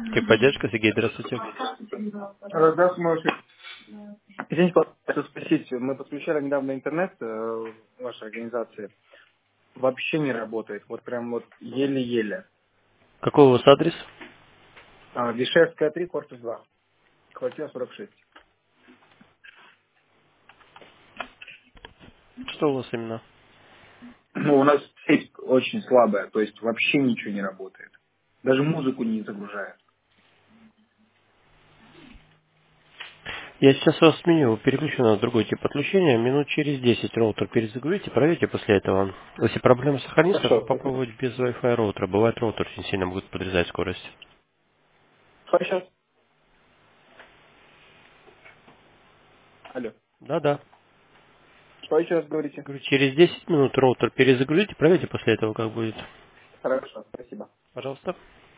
Техподдержка, Сергей, здравствуйте. Да, сможете. Извините, пожалуйста, спросить. Мы подключали недавно интернет вашей организации. Вообще не работает. Вот прям вот еле-еле. Какой у вас адрес? Вишевская 3, корпус 2. Квартира 46. Что у вас именно? Ну, у нас сеть очень слабая, то есть вообще ничего не работает. Даже музыку не загружает. Я сейчас вас сменю, переключу на другой тип подключения. Минут через 10 роутер перезагрузите, проверьте после этого. Если проблема сохранится, то Хорошо, спасибо. попробовать без Wi-Fi роутера. Бывает, роутер очень сильно будет подрезать скорость. Сейчас. Алло. Да-да. Что еще раз говорите? Говорю, через 10 минут роутер перезагрузите, проверьте после этого, как будет. Хорошо, спасибо. Пожалуйста.